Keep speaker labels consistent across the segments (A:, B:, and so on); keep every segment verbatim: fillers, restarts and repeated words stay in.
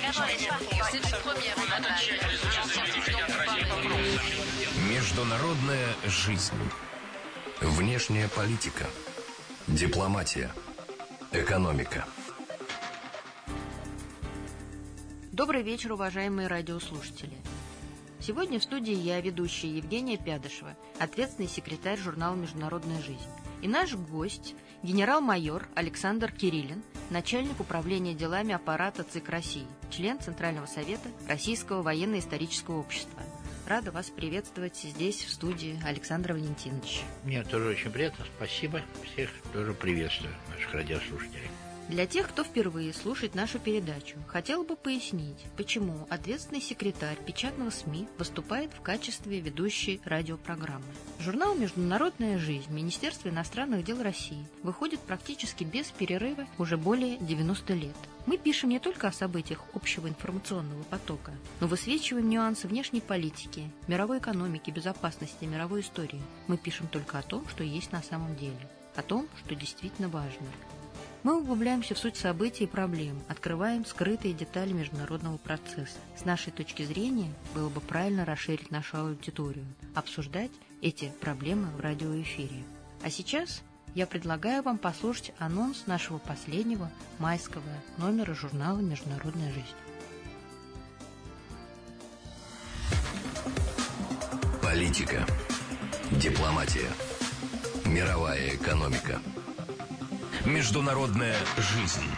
A: Международная жизнь. Внешняя политика. Дипломатия. Экономика.
B: Добрый вечер, уважаемые радиослушатели. Сегодня в студии я, ведущая Евгения Пядышева, ответственный секретарь журнала «Международная жизнь». И наш гость – генерал-майор Александр Кириллин, начальник управления делами аппарата ЦИК России, член Центрального совета Российского военно-исторического общества. Рада вас приветствовать здесь, в студии, Александр Валентинович.
C: Мне тоже очень приятно, спасибо. Всех тоже приветствую, наших радиослушателей.
B: Для тех, кто впервые слушает нашу передачу, хотел бы пояснить, почему ответственный секретарь печатного СМИ выступает в качестве ведущей радиопрограммы. Журнал «Международная жизнь» Министерства иностранных дел России выходит практически без перерыва уже более девяноста лет. Мы пишем не только о событиях общего информационного потока, но высвечиваем нюансы внешней политики, мировой экономики, безопасности, мировой истории. Мы пишем только о том, что есть на самом деле, о том, что действительно важно. Мы углубляемся в суть событий и проблем, открываем скрытые детали международного процесса. С нашей точки зрения, было бы правильно расширить нашу аудиторию, обсуждать эти проблемы в радиоэфире. А сейчас я предлагаю вам послушать анонс нашего последнего майского номера журнала «Международная жизнь».
A: Политика. Дипломатия. Мировая экономика. Международная жизнь.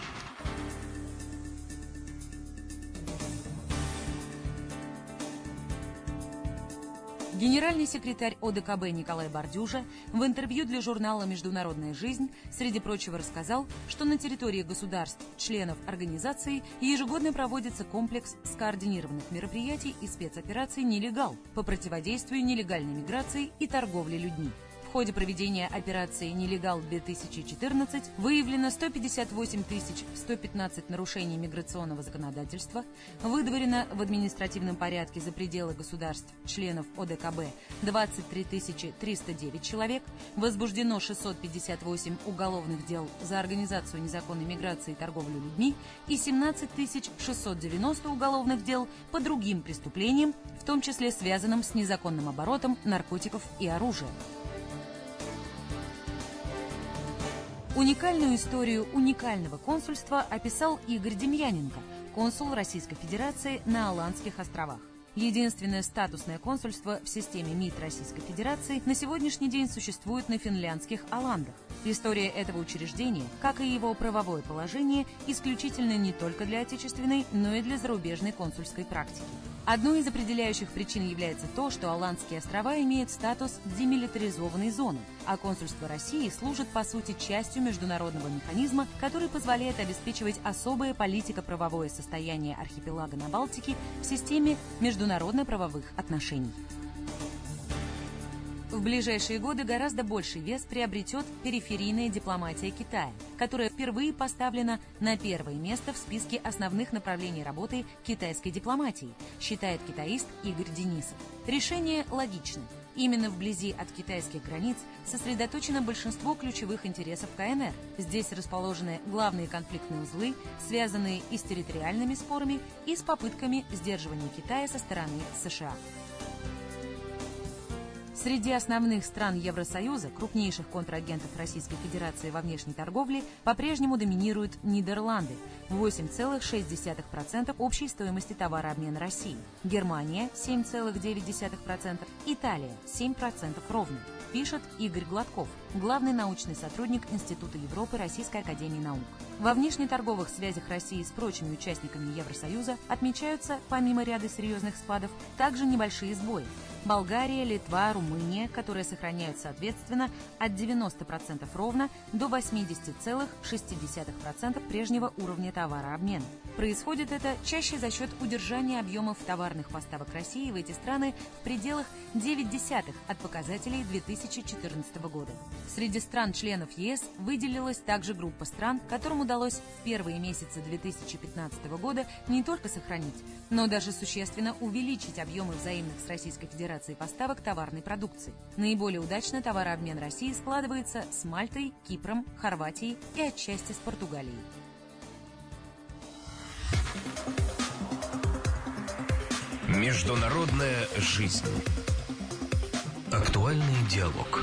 D: Генеральный секретарь О Д К Б Николай Бардюжа в интервью для журнала «Международная жизнь» среди прочего рассказал, что на территории государств, членов организации, ежегодно проводится комплекс скоординированных мероприятий и спецопераций «Нелегал» по противодействию нелегальной миграции и торговле людьми. В ходе проведения операции «Нелегал-две тысячи четырнадцать» выявлено сто пятьдесят восемь тысяч сто пятнадцать нарушений миграционного законодательства, выдворено в административном порядке за пределы государств, членов О Д К Б двадцать три тысячи триста девять человек, возбуждено шестьсот пятьдесят восемь уголовных дел за организацию незаконной миграции и торговлю людьми и семнадцать тысяч шестьсот девяносто уголовных дел по другим преступлениям, в том числе связанным с незаконным оборотом наркотиков и оружия. Уникальную историю уникального консульства описал Игорь Демьяненко, консул Российской Федерации на Аландских островах. Единственное статусное консульство в системе МИД Российской Федерации на сегодняшний день существует на финляндских Аландах. История этого учреждения, как и его правовое положение, исключительно не только для отечественной, но и для зарубежной консульской практики. Одной из определяющих причин является то, что Аландские острова имеют статус демилитаризованной зоны, а консульство России служит, по сути, частью международного механизма, который позволяет обеспечивать особое политико-правовое состояние архипелага на Балтике в системе международно-правовых отношений. В ближайшие годы гораздо больший вес приобретет периферийная дипломатия Китая, которая впервые поставлена на первое место в списке основных направлений работы китайской дипломатии, считает китаист Игорь Денисов. Решение логично. Именно вблизи от китайских границ сосредоточено большинство ключевых интересов К Н Р. Здесь расположены главные конфликтные узлы, связанные и с территориальными спорами, и с попытками сдерживания Китая со стороны США. Среди основных стран Евросоюза, крупнейших контрагентов Российской Федерации во внешней торговле, по-прежнему доминируют Нидерланды – восемь целых шесть десятых процента общей стоимости товарообмена России, Германия – семь целых девять десятых процента, Италия – семь процентов ровно, пишет Игорь Гладков, главный научный сотрудник Института Европы Российской академии наук. Во внешнеторговых связях России с прочими участниками Евросоюза отмечаются, помимо ряда серьезных спадов, также небольшие сбои. Болгария, Литва, Румыния, которые сохраняют, соответственно, от девяноста процентов ровно до восьмидесяти целых шести десятых процента прежнего уровня товарообмена. Происходит это чаще за счет удержания объемов товарных поставок России в эти страны в пределах девяти десятых от показателей две тысячи четырнадцатого года. Среди стран-членов Е С выделилась также группа стран, которым удалось в первые месяцы две тысячи пятнадцатого года не только сохранить, но даже существенно увеличить объемы взаимных с Российской Федерацией поставок товарной продукции. Наиболее удачно товарообмен России складывается с Мальтой, Кипром, Хорватией и отчасти с Португалией.
A: Международная жизнь. Актуальный диалог.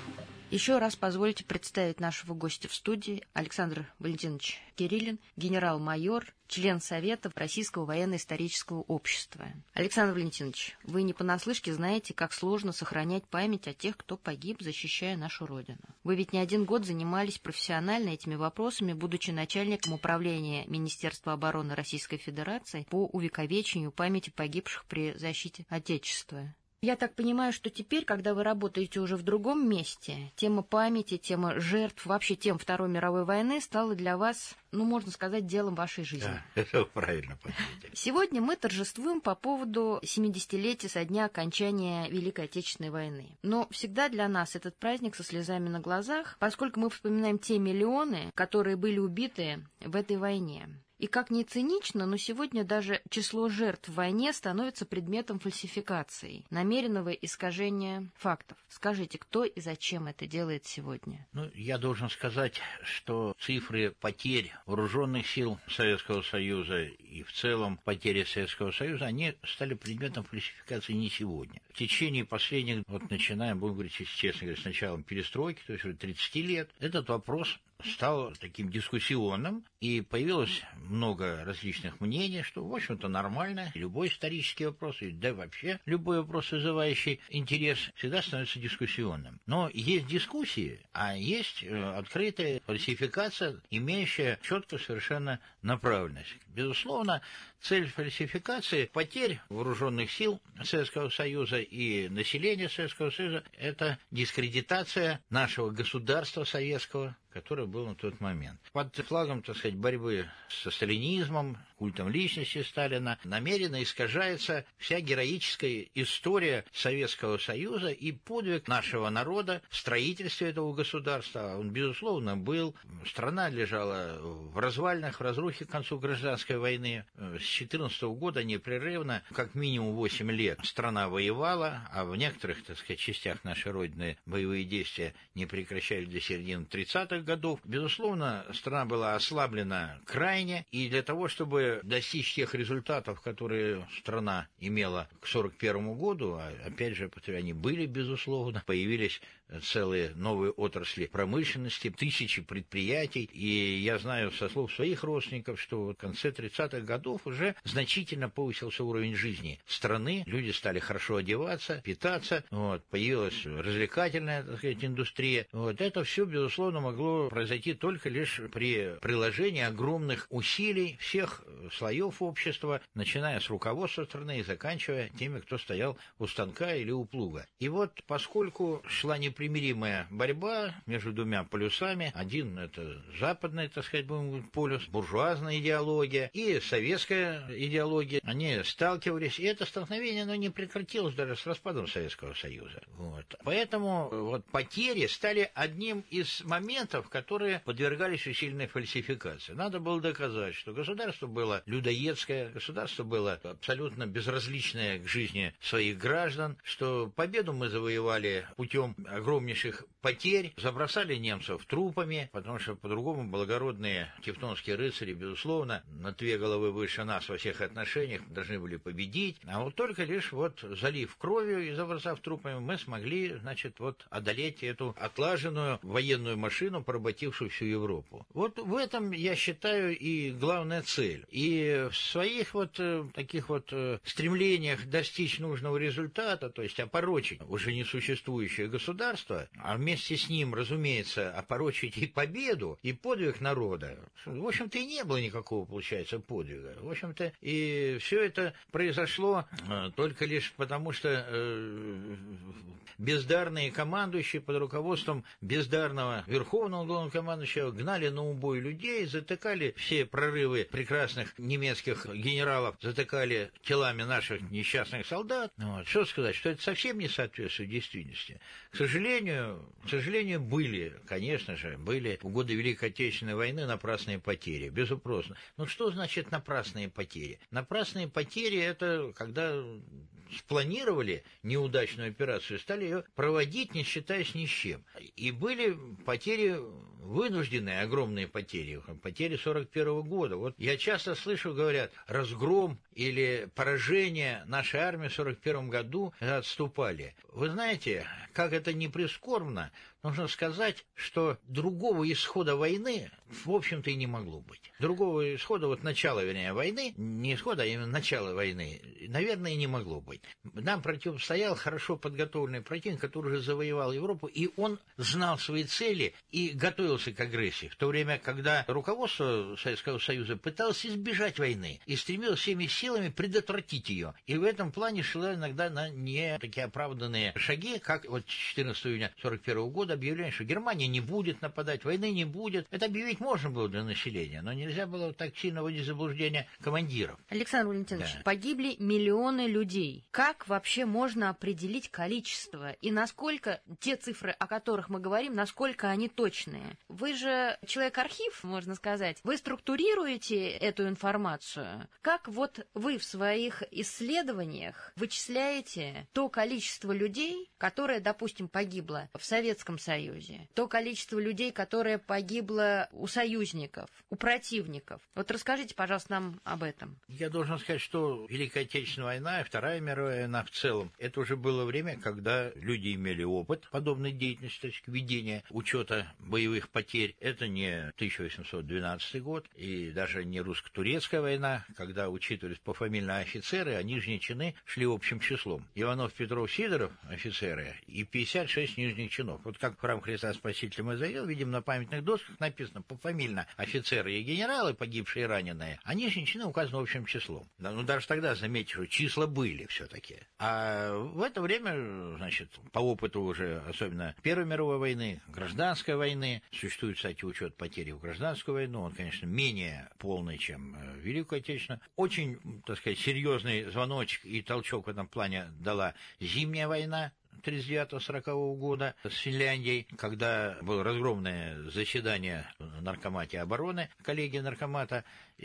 B: Еще раз позвольте представить нашего гостя в студии. Александр Валентинович Кириллин, генерал-майор, член Совета Российского военно-исторического общества. Александр Валентинович, вы не понаслышке знаете, как сложно сохранять память о тех, кто погиб, защищая нашу Родину. Вы ведь не один год занимались профессионально этими вопросами, будучи начальником управления Министерства обороны Российской Федерации по увековечению памяти погибших при защите Отечества. Я так понимаю, что теперь, когда вы работаете уже в другом месте, тема памяти, тема жертв, вообще тема Второй мировой войны стала для вас, ну, можно сказать, делом вашей жизни.
C: Да, это правильно подметили.
B: Сегодня мы торжествуем по поводу семидесятилетия со дня окончания Великой Отечественной войны. Но всегда для нас этот праздник со слезами на глазах, поскольку мы вспоминаем те миллионы, которые были убиты в этой войне. И как ни цинично, но сегодня даже число жертв в войне становится предметом фальсификации, намеренного искажения фактов. Скажите, кто и зачем это делает сегодня?
C: Ну, я должен сказать, что цифры потерь вооруженных сил Советского Союза и в целом потери Советского Союза, они стали предметом фальсификации не сегодня. В течение последних, вот начинаем, будем говорить, честно говоря, с началом перестройки, то есть уже тридцати лет, этот вопрос стал таким дискуссионным, и появилось много различных мнений, что, в общем-то, нормально. Любой исторический вопрос, да вообще любой вопрос, вызывающий интерес, всегда становится дискуссионным. Но есть дискуссии, а есть открытая фальсификация, имеющая четкую совершенно направленность. Безусловно, цель фальсификации потерь вооруженных сил Советского Союза и населения Советского Союза – это дискредитация нашего государства советского, которое было на тот момент. Под флагом, так сказать, борьбы со сталинизмом, культом личности Сталина намеренно искажается вся героическая история Советского Союза и подвиг нашего народа в строительстве этого государства. Он, безусловно, был. Страна лежала в развалинах, в разрухе к концу гражданской войны. С две тысячи четырнадцатого года непрерывно, как минимум восемь лет, страна воевала, а в некоторых, так сказать, частях нашей Родины боевые действия не прекращались до середины тридцатых годов. Безусловно, страна была ослаблена крайне, и для того, чтобы достичь тех результатов, которые страна имела к сорок первому году, а опять же, они были, безусловно, появились целые новые отрасли промышленности, тысячи предприятий, и я знаю со слов своих родственников, что в конце тридцатых годов уже значительно повысился уровень жизни страны, люди стали хорошо одеваться, питаться, вот, появилась развлекательная, так сказать, индустрия. Вот, это все, безусловно, могло произойти только лишь при приложении огромных усилий всех слоев общества, начиная с руководства страны и заканчивая теми, кто стоял у станка или у плуга. И вот, поскольку шла непримиримая борьба между двумя полюсами, один — это западный, так сказать, будем говорить, полюс, буржуазная идеология и советская идеология, они сталкивались, и это столкновение, оно не прекратилось даже с распадом Советского Союза. Вот. Поэтому вот потери стали одним из моментов, которые подвергались усиленной фальсификации. Надо было доказать, что государство было людоедское, государство было абсолютно безразличное к жизни своих граждан, что победу мы завоевали путем огромнейших потерь, забросали немцев трупами, потому что по-другому благородные тевтонские рыцари, безусловно, на две головы выше нас во всех отношениях должны были победить, а вот только лишь вот залив кровью и забросав трупами, мы смогли, значит, вот одолеть эту отлаженную военную машину, поработившую всю Европу. Вот в этом, я считаю, и главная цель. И в своих вот э, таких вот э, стремлениях достичь нужного результата, то есть опорочить уже несуществующее государство, а вместе с ним, разумеется, опорочить и победу, и подвиг народа, в общем-то, и не было никакого, получается, подвига. В общем-то, и все это произошло э, только лишь потому, что э, бездарные командующие под руководством бездарного верховного главнокомандующего гнали на убой людей, затыкали все прорывы прекрасных немецких генералов, затыкали телами наших несчастных солдат. Вот. Что сказать, что это совсем не соответствует действительности. К сожалению, к сожалению, были, конечно же, были в годы Великой Отечественной войны напрасные потери, безупростно. Но что значит напрасные потери? Напрасные потери — это когда спланировали неудачную операцию, стали ее проводить, не считаясь ни с чем. И были потери вынужденные, огромные потери, потери сорок первого года. Вот я часто слышу, говорят, разгром или поражение нашей армии в сорок первом году отступали. Вы знаете, как это не прискорбно, нужно сказать, что другого исхода войны, в общем-то, и не могло быть. Другого исхода, вот начала, вернее, войны, не исхода, а именно начала войны, наверное, и не могло быть. Нам противостоял хорошо подготовленный противник, который уже завоевал Европу, и он знал свои цели и готовился к агрессии. В то время, когда руководство Советского Союза пыталось избежать войны и стремилось всеми силами предотвратить ее. И в этом плане шло иногда на не такие оправданные шаги, как вот четырнадцатого июня сорок первого года объявление, что Германия не будет нападать, войны не будет. Это объявить можно было для населения, но нельзя было так сильно вводить в заблуждение командиров.
B: Александр Валентинович,
C: Да.
B: погибли миллионы людей. Как вообще можно определить количество и насколько те цифры, о которых мы говорим, насколько они точные? Вы же человек-архив, можно сказать. Вы структурируете эту информацию. Как вот вы в своих исследованиях вычисляете то количество людей, которое, допустим, погибло в Советском Союзе, то количество людей, которое погибло у союзников, у противников? Вот расскажите, пожалуйста, нам об этом.
C: Я должен сказать, что Великая Отечественная война и Вторая мировая война в целом, это уже было время, когда люди имели опыт подобной деятельности, то есть ведения учета боевых потерь. Это не тысяча восемьсот двенадцатый год и даже не русско-турецкая война, когда учитывались пофамильные офицеры, а нижние чины шли общим числом. Иванов, Петров, Сидоров офицеры и пятьдесят шесть нижних чинов. Вот как в храм Христа Спасителя мы зайдем, видим, на памятных досках написано пофамильно офицеры и генералы, погибшие и раненые, а нижние чины указаны общим числом. Да, ну даже тогда, заметьте, что числа были все-таки. А в это время, значит, по опыту уже, особенно Первой мировой войны, Гражданской войны, существует, кстати, учет потери в Гражданскую войну, он, конечно, менее полный, чем Великую Отечественную. Очень, так сказать, серьезный звоночек и толчок в этом плане дала Зимняя война тридцать девятого сорокового года с Финляндией, когда было разгромное заседание в Наркомате обороны, коллегии Наркомата,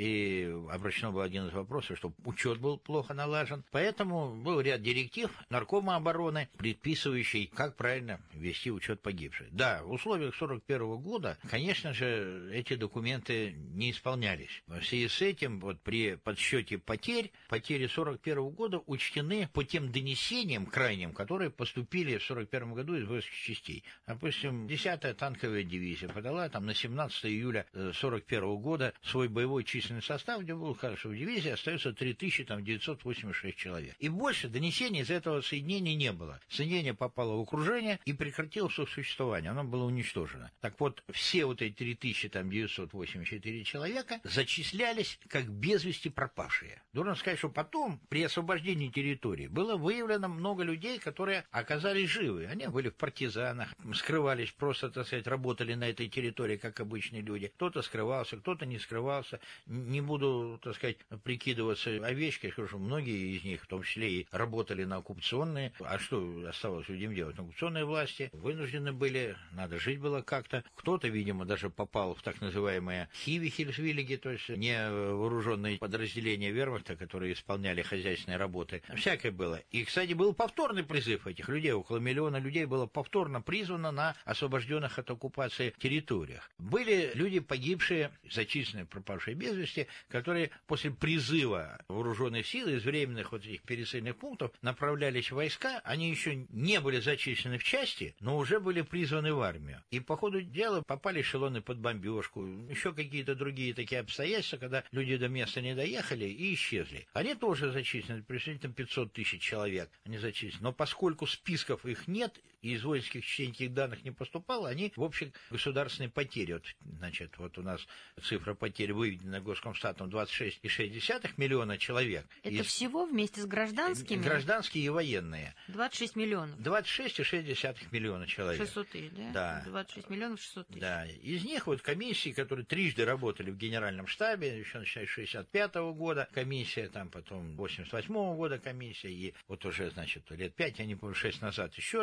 C: и обращено было один из вопросов, что учет был плохо налажен. Поэтому был ряд директив Наркома обороны, предписывающий, как правильно вести учет погибших. Да, в условиях сорок первого года, конечно же, эти документы не исполнялись. В связи с этим, вот при подсчете потерь, потери сорок первого года учтены по тем донесениям крайним, которые поступили в сорок первом году из воинских частей. Допустим, десятая танковая дивизия подала там на семнадцатое июля сорок первого года свой боевой численный состав, где было хорошо, в дивизии остается три тысячи девятьсот восемьдесят шесть человек. И больше донесений из этого соединения не было. Соединение попало в окружение и прекратило свое существование, оно было уничтожено. Так вот, все вот эти три тысячи девятьсот восемьдесят четыре человека зачислялись как без вести пропавшие. Должен сказать, что потом, при освобождении территории, было выявлено много людей, которые оказались живы. Они были в партизанах, скрывались, просто, так сказать, работали на этой территории, как обычные люди. Кто-то скрывался, кто-то не скрывался. Не буду, так сказать, прикидываться овечкой, скажу, что многие из них, в том числе и работали на оккупационные. А что оставалось людям делать? Оккупационные власти вынуждены были, надо жить было как-то. Кто-то, видимо, даже попал в так называемые хиви-хильсвиллиги, то есть не вооруженные подразделения вермахта, которые исполняли хозяйственные работы. Всякое было. И, кстати, был повторный призыв этих людей. Около миллиона людей было повторно призвано на освобожденных от оккупации территориях. Были люди, погибшие, зачисленные, пропавшие без вести, которые после призыва вооруженных сил из временных вот этих пересыльных пунктов направлялись в войска. Они еще не были зачислены в части, но уже были призваны в армию. И по ходу дела попали эшелоны под бомбежку, еще какие-то другие такие обстоятельства, когда люди до места не доехали и исчезли. Они тоже зачислены, приблизительно пятьсот тысяч человек они зачислены. Но поскольку списков их нет, и из воинских частей никаких данных не поступало, они в общем государственные потери. Вот, значит, вот у нас цифра потерь выведена Госкомстатом двадцать шесть целых шесть десятых миллиона человек.
B: Это
C: из...
B: всего вместе с гражданскими?
C: Гражданские и военные.
B: двадцать шесть миллионов.
C: двадцать шесть целых шесть десятых миллиона человек.
B: шестьсот тысяч, да?
C: Да.
B: двадцать шесть миллионов шестьсот тысяч.
C: Да. Из них вот комиссии, которые трижды работали в генеральном штабе, еще начиная с шестьдесят пятого года комиссия, там потом восемьдесят восьмого года комиссия, и вот уже, значит, лет пять, я не помню, шесть назад еще одна комиссия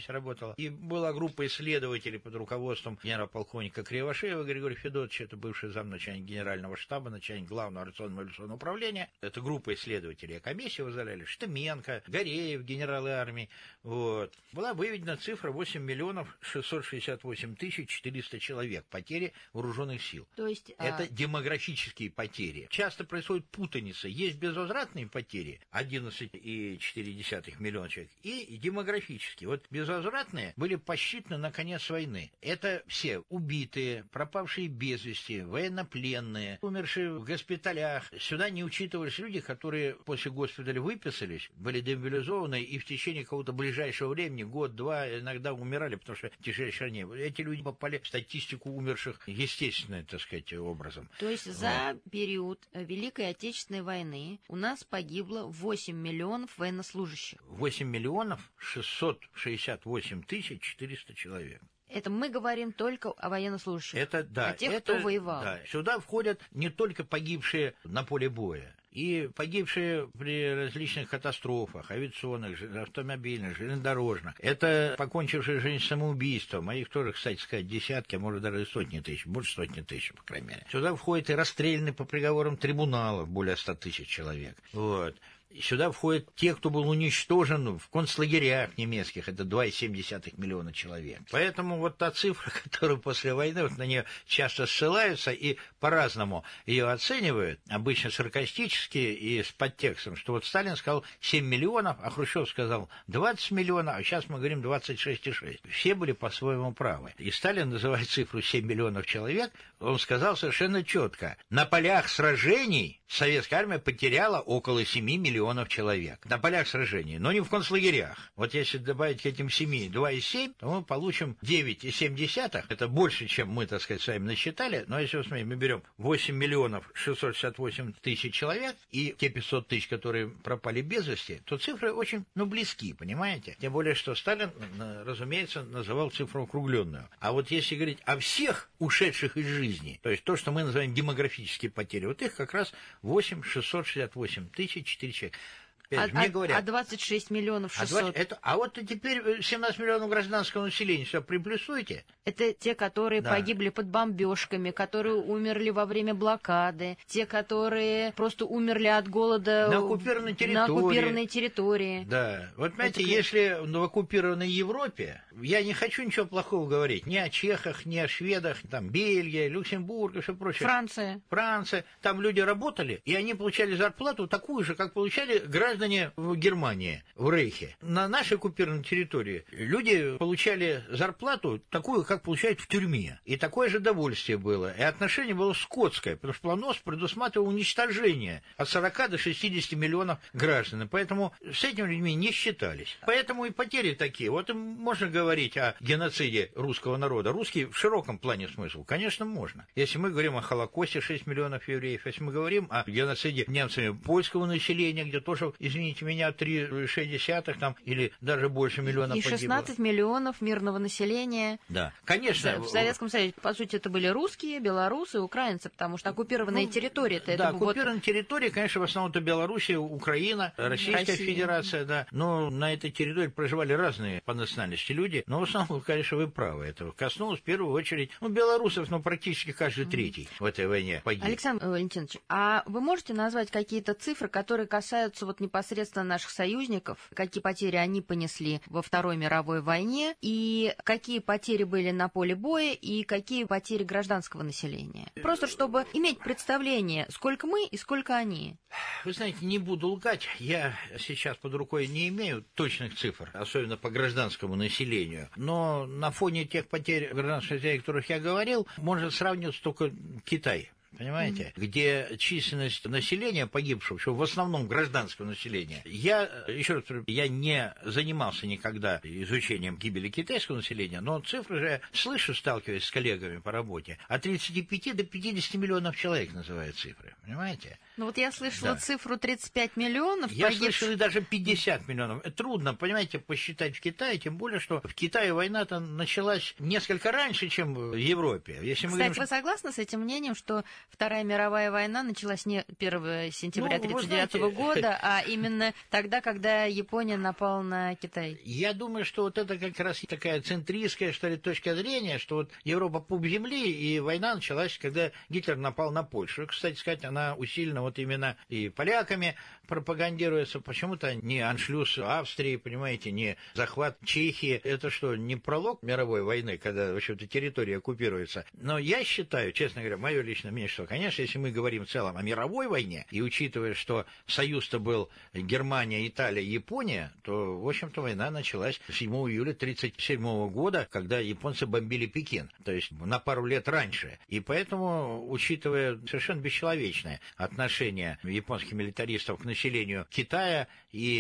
C: комиссия работала, и была группа исследователей под руководством генерал-полковника Кривошеева Григория Федотовича, это бывший замначальник генерального штаба, начальник главного авиационного авиационного управления. Это группа исследователей, а комиссию возглавляли Штеменко, Гореев, генералы армии. Вот. Была выведена цифра восемь миллионов шестьсот шестьдесят восемь тысяч четыреста человек потери вооруженных сил.
B: То есть,
C: это
B: а...
C: демографические потери. Часто происходит путаница. Есть безвозвратные потери, одиннадцать целых четыре десятых миллиона человек, и демографические. Вот безвозвратные были посчитаны на конец войны. Это все убитые, пропавшие без вести, военнопленные, умершие в госпиталях. Сюда не учитывались люди, которые после госпиталя выписались, были демобилизованы и в течение какого-то ближайшего времени, год-два, иногда умирали, потому что тяжелейшие ранения. Эти люди попали в статистику умерших естественным, так сказать, образом.
B: То есть за вот. период Великой Отечественной войны у нас погибло восемь миллионов военнослужащих.
C: восемь миллионов шестьсот шестьдесят восемь тысяч четыреста человек.
B: Это мы говорим только о военнослужащих,
C: это, да,
B: о тех,
C: это,
B: кто воевал.
C: Да. Сюда входят не только погибшие на поле боя, и погибшие при различных катастрофах, авиационных, автомобильных, железнодорожных. Это покончившие жизнь самоубийством, а их тоже, кстати сказать, десятки, а может даже и сотни тысяч, больше сотни тысяч, по крайней мере. Сюда входят и расстрелянные по приговорам трибуналов более ста тысяч человек. Вот. Сюда входят те, кто был уничтожен в концлагерях немецких, это два целых семь десятых миллиона человек. Поэтому вот та цифра, которую после войны, вот на нее часто ссылаются и по-разному ее оценивают, обычно саркастически и с подтекстом, что вот Сталин сказал семь миллионов, а Хрущев сказал двадцать миллионов, а сейчас мы говорим двадцать шесть целых шесть десятых. Все были по-своему правы. И Сталин называет цифру семь миллионов человек, он сказал совершенно четко, на полях сражений советская армия потеряла около семи миллионов человек на полях сражений, но не в концлагерях. Вот если добавить к этим семи два целых семь, то мы получим девять целых семь десятых. Это больше, чем мы, так сказать, с вами насчитали. Но если, смотрите, мы берем восемь миллионов шестьсот шестьдесят восемь тысяч человек и те пятьсот тысяч, которые пропали без вести, то цифры очень, ну, близки, понимаете? Тем более, что Сталин, разумеется, называл цифру округленную. А вот если говорить о всех ушедших из жизни, то есть то, что мы называем демографические потери, вот их как раз восемь миллионов шестьсот шестьдесят восемь тысяч четыреста человек.
B: А,
C: мне
B: а,
C: говорят,
B: а двадцать шесть миллионов шестьсот?
C: А, двадцать, это, а вот теперь семнадцать миллионов гражданского населения, все, приплюсуйте.
B: Это те, которые
C: да.
B: погибли под бомбежками, которые умерли во время блокады, те, которые просто умерли от голода
C: на оккупированной территории.
B: На оккупированной территории.
C: Да, вот понимаете,
B: это...
C: если в оккупированной Европе, я не хочу ничего плохого говорить, ни о чехах, ни о шведах, там Бельгия, Люксембург и все прочее.
B: Франция.
C: Франция. Там люди работали, и они получали зарплату такую же, как получали граждане в Германии, в Рейхе. На нашей оккупированной территории люди получали зарплату такую, как получают в тюрьме. И такое же довольствие было. И отношение было скотское, потому что планос предусматривал уничтожение от сорока до шестидесяти миллионов граждан. И поэтому с этими людьми не считались. Поэтому и потери такие. Вот можно говорить о геноциде русского народа. Русский в широком плане смысл. Конечно, можно. Если мы говорим о Холокосте шесть миллионов евреев, если мы говорим о геноциде немцами польского населения, где тоже, извините меня, три целых шесть десятых там, или даже больше миллиона
B: и
C: погибло.
B: И шестнадцать миллионов мирного населения.
C: Да, конечно.
B: В Советском Союзе, по сути, это были русские, белорусы, украинцы, потому что оккупированные ну, территории...
C: Да,
B: это
C: оккупированные
B: вот...
C: территории, конечно, в основном это Белоруссия, Украина, Российская Россия. Федерация, да. Но на этой территории проживали разные по национальности люди. Но в основном, конечно, вы правы. Это коснулось в первую очередь, ну, белорусов, ну, практически каждый третий mm. в этой войне погиб.
B: Александр Валентинович, а вы можете назвать какие-то цифры, которые касаются вот непосредственно наших союзников, какие потери они понесли во Второй мировой войне, и какие потери были на поле боя, и какие потери гражданского населения? Просто чтобы иметь представление, сколько мы и сколько они.
C: Вы знаете, не буду лгать, я сейчас под рукой не имею точных цифр, особенно по гражданскому населению, но на фоне тех потерь гражданского населения, о которых я говорил, можно сравнивать только Китай. Понимаете, mm-hmm. где численность населения погибшего, в основном гражданского населения. Я, еще раз говорю, я не занимался никогда изучением гибели китайского населения, но цифры же слышу, сталкиваясь с коллегами по работе, от тридцати пяти до пятидесяти миллионов человек называют цифры. Понимаете?
B: Ну вот я слышала да. цифру тридцать пять миллионов.
C: Я
B: погибших...
C: слышал и даже пятьдесят миллионов. Трудно, понимаете, посчитать в Китае, тем более, что в Китае война-то началась несколько раньше, чем в Европе. Если мы
B: Кстати,
C: говорим...
B: вы согласны с этим мнением, что Вторая мировая война началась не первого сентября тысяча девятьсот тридцать девятого
C: ну, знаете...
B: года, а именно тогда, когда Япония напала на Китай.
C: Я думаю, что вот это как раз такая центристская, что ли, точка зрения, что вот Европа пуп земли, и война началась, когда Гитлер напал на Польшу. И, кстати сказать, она усилена вот именно и поляками пропагандируется. Почему-то не аншлюз Австрии, понимаете, не захват Чехии. Это что, не пролог мировой войны, когда, в общем-то, территория оккупируется? Но я считаю, честно говоря, мое личное мнение, что, конечно, если мы говорим в целом о мировой войне, и учитывая, что союз-то был Германия, Италия, Япония, то, в общем-то, война началась седьмого июля тысяча девятьсот тридцать седьмого года, когда японцы бомбили Пекин, то есть на пару лет раньше. И поэтому, учитывая совершенно бесчеловечное отношение японских милитаристов к населению Китая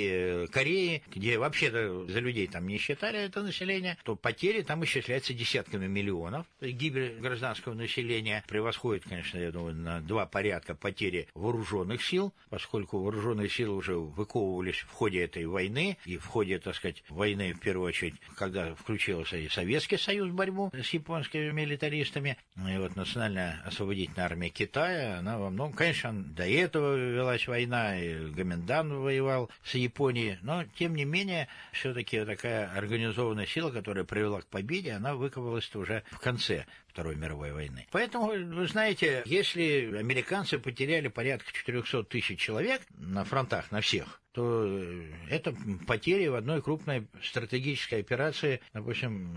C: и Кореи, где вообще-то за людей там не считали это население, то потери там исчисляются десятками миллионов. Гибель гражданского населения превосходит, конечно, я думаю, на два порядка потери вооруженных сил, поскольку вооруженные силы уже выковывались в ходе этой войны и в ходе, так сказать, войны, в первую очередь, когда включился и Советский Союз в борьбу с японскими милитаристами. И вот Национальная освободительная армия Китая, она во многом, конечно, до этого велась война, и Гоминдан воевал с Японией, но, тем не менее, все-таки такая организованная сила, которая привела к победе, она выковалась уже в конце Второй мировой войны. Поэтому, вы знаете, если американцы потеряли порядка четырехсот тысяч человек на фронтах, на всех, то это потери в одной крупной стратегической операции, допустим,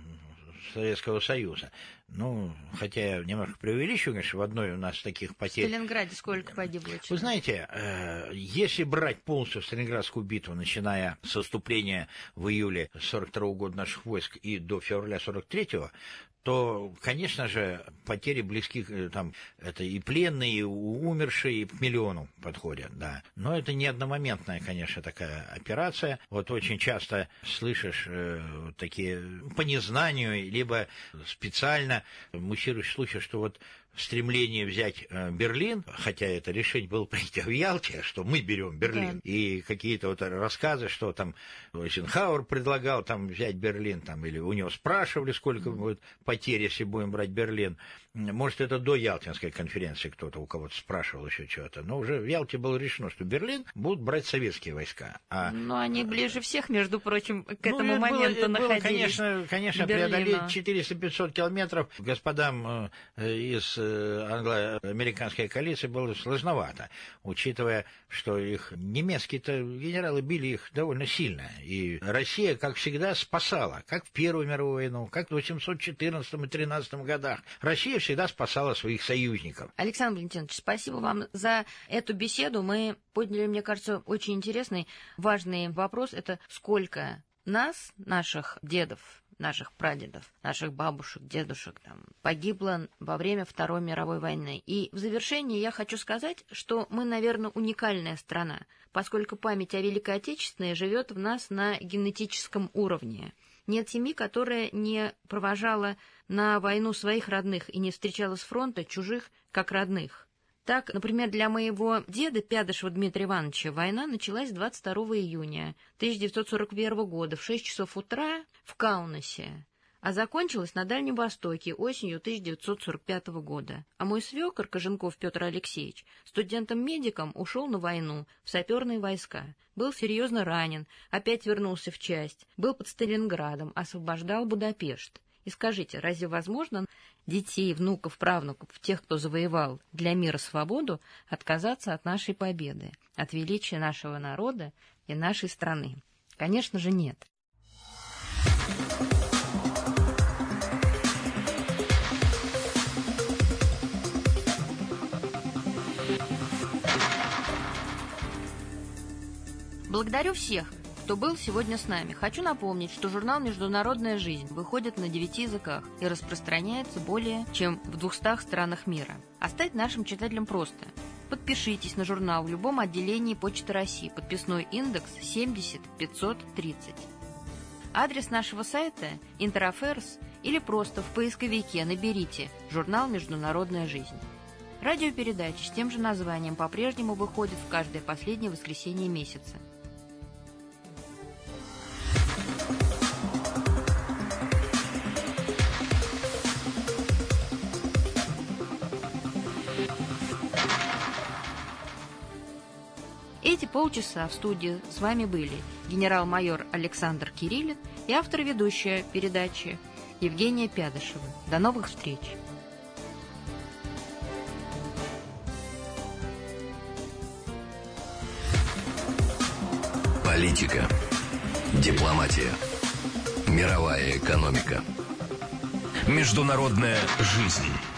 C: Советского Союза. Ну, хотя я немножко преувеличиваю, конечно, в одной у нас таких потерь...
B: В Сталинграде сколько погибло?
C: Вы знаете, э, если брать полностью Сталинградскую битву, начиная с отступления в июле сорок второго года наших войск и до февраля сорок третьего, то, конечно же, потери близких, там, это и пленные, и умершие, и к миллиону подходят, да. Но это не одномоментная, конечно, такая операция. Вот очень часто слышишь э, такие по незнанию, либо специально муссируешь случай, что вот стремление взять э, Берлин, хотя это решение было принято в Ялте, что мы берем Берлин, да. И какие-то вот рассказы, что там Эйзенхауэр предлагал там взять Берлин, там, или у него спрашивали, сколько mm-hmm. будет потерь, если будем брать Берлин. Может, это до Ялтинской конференции кто-то у кого-то спрашивал еще что-то, но уже в Ялте было решено, что Берлин будут брать советские войска. А...
B: Но они ближе всех, между прочим, к этому
C: ну,
B: моменту
C: было,
B: находились.
C: Было, конечно, конечно преодолеть четыреста-пятьсот километров господам э, из э, англо-американской коалиции было сложновато, учитывая, что их немецкие-то генералы били их довольно сильно. И Россия, как всегда, спасала, как в Первую мировую войну, как в восемьсот четырнадцатом и тринадцатом годах. Россия всегда спасала своих союзников.
B: Александр Валентинович, спасибо вам за эту беседу. Мы подняли, мне кажется, очень интересный, важный вопрос. Это сколько нас, наших дедов, наших прадедов, наших бабушек, дедушек там, погибло во время Второй мировой войны. И в завершении я хочу сказать, что мы, наверное, уникальная страна, поскольку память о Великой Отечественной живет в нас на генетическом уровне. Нет семьи, которая не провожала на войну своих родных и не встречала с фронта чужих как родных. Так, например, для моего деда Пядышева Дмитрия Ивановича война началась двадцать второго июня тысяча девятьсот сорок первого года в шесть часов утра в Каунасе, а закончилась на Дальнем Востоке осенью тысяча девятьсот сорок пятого года. А мой свекор Коженков Петр Алексеевич студентом-медиком ушел на войну в саперные войска, был серьезно ранен, опять вернулся в часть, был под Сталинградом, освобождал Будапешт. И скажите, разве возможно детей, внуков, правнуков, тех, кто завоевал для мира свободу, отказаться от нашей победы, от величия нашего народа и нашей страны? Конечно же, нет. Благодарю всех, кто был сегодня с нами. Хочу напомнить, что журнал «Международная жизнь» выходит на девяти языках и распространяется более чем в двухстах странах мира. А стать нашим читателем просто. Подпишитесь на журнал в любом отделении Почты России. Подписной индекс семьдесят пятьсот тридцать. Адрес нашего сайта – Интерафэрс или просто в поисковике наберите «Журнал «Международная жизнь». Радиопередачи с тем же названием по-прежнему выходят в каждое последнее воскресенье месяца. полчаса в студии с вами были генерал-майор Александр Кириллин и автор-ведущая передачи Евгения Пядышева. До новых встреч!
A: Политика, дипломатия, мировая экономика, международная жизнь.